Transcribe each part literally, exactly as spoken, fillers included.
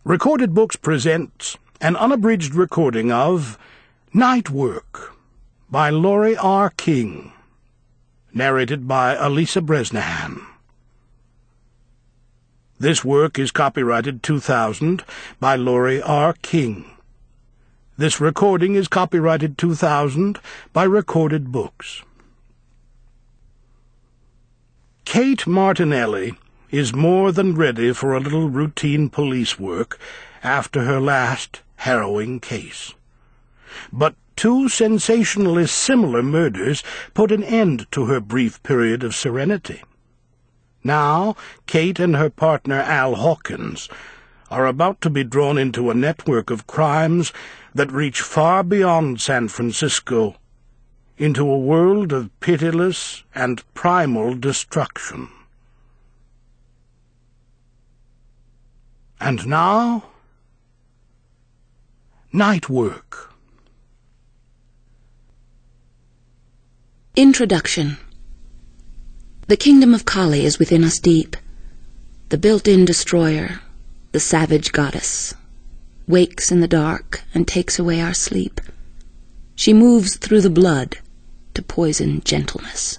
Recorded Books presents an unabridged recording of Night Work by Laurie R. King, narrated by Elisa Bresnahan. This work is copyrighted two thousand by Laurie R. King. This recording is copyrighted two thousand by Recorded Books. Kate Martinelli is more than ready for a little routine police work after her last harrowing case. But two sensationally similar murders put an end to her brief period of serenity. Now, Kate and her partner Al Hawkins are about to be drawn into a network of crimes that reach far beyond San Francisco, into a world of pitiless and primal destruction. And now, Night Work. Introduction. The kingdom of Kali is within us deep. The built-in destroyer, the savage goddess, wakes in the dark and takes away our sleep. She moves through the blood to poison gentleness.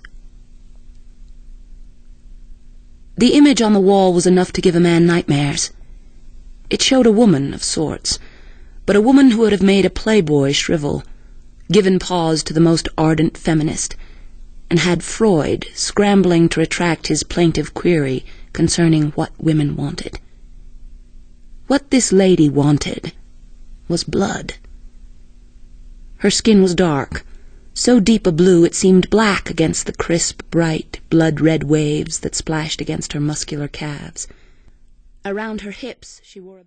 The image on the wall was enough to give a man nightmares. It showed a woman of sorts, but a woman who would have made a playboy shrivel, given pause to the most ardent feminist, and had Freud scrambling to retract his plaintive query concerning what women wanted. What this lady wanted was blood. Her skin was dark, so deep a blue it seemed black against the crisp, bright, blood-red waves that splashed against her muscular calves. Around her hips she wore a